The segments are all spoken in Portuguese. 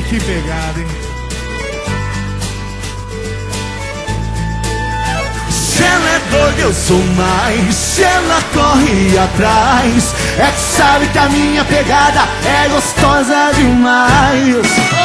Que pegada, hein? Se ela é doida, eu sou mais. Se ela corre atrás, é que sabe que a minha pegada é gostosa demais.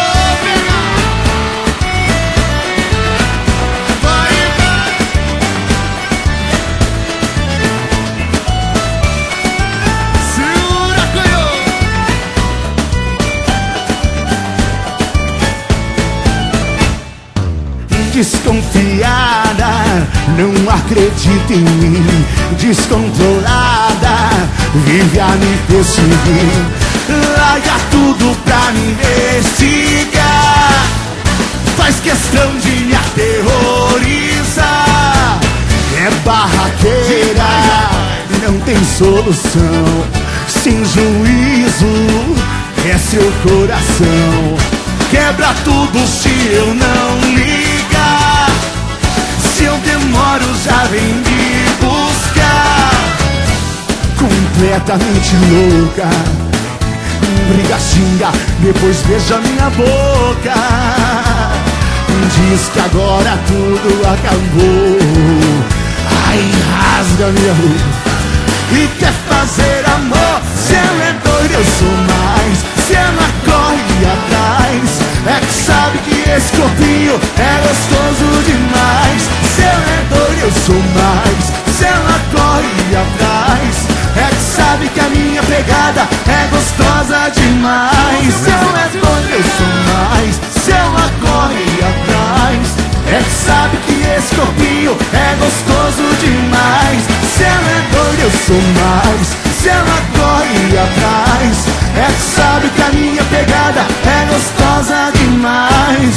Desconfiada, não acredita em mim. Descontrolada, vive a me perseguir. Larga tudo pra me investigar. Faz questão de me aterrorizar. É barraqueira, não tem solução. Sem juízo, é seu coração. Quebra tudo se eu não ligar. Se eu demoro, já vem me buscar. Completamente louca. Briga, xinga, depois beija minha boca. Diz que agora tudo acabou. Ai, rasga minha roupa e quer fazer amor. Se ela é doida, eu sou mais. Se ela corre atrás, é que sabe que esse corpinho é gostoso demais. Se ela é doida, eu sou mais. Se ela corre atrás, é que sabe que a minha pegada é gostosa demais. Se ela é doida, eu sou mais. Se ela corre atrás, é que sabe que esse corpinho é gostoso demais. Se ela é doida, eu sou mais. Se ela corre atrás, é que sabe que a minha pegada é gostosa demais.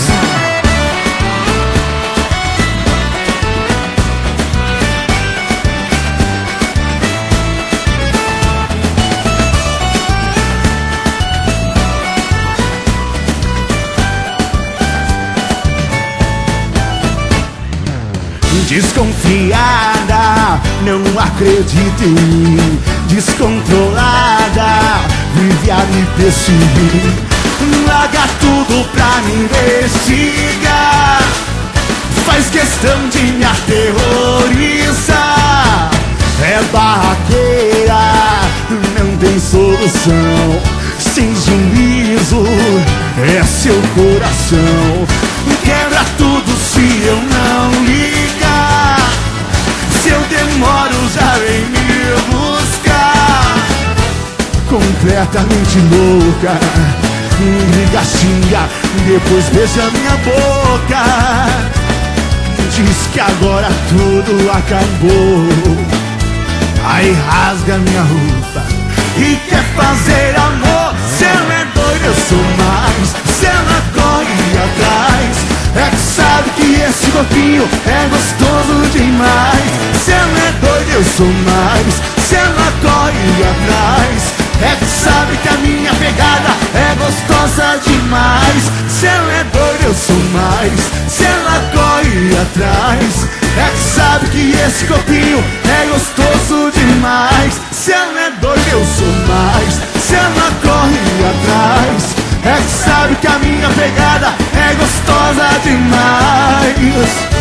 Desconfiada, não acredita em mim. Descontrolada, vive a me perseguir. Larga tudo pra me investigar. Faz questão de me aterrorizar. É barraqueira, não tem solução. Sem juízo, é seu coração. Quebra tudo se eu não ligar. Se eu demoro, já vem me buscar. Completamente louca. Briga, xinga, depois beija minha boca. Diz que agora tudo acabou. Aí rasga minha roupa e quer fazer amor. Se ela é doida, eu sou mais. Se ela corre atrás, é que sabe que esse corpinho é gostoso demais. Se ela é doida, eu sou mais. Se ela corre atrás, é que sabe que a minha pegada é gostosa demais. Se ela é doida, eu sou mais. Se ela corre atrás, é que sabe que esse corpinho é gostoso demais. Se ela é doida, eu sou mais. Se ela corre atrás, é que sabe que a minha pegada é gostosa demais.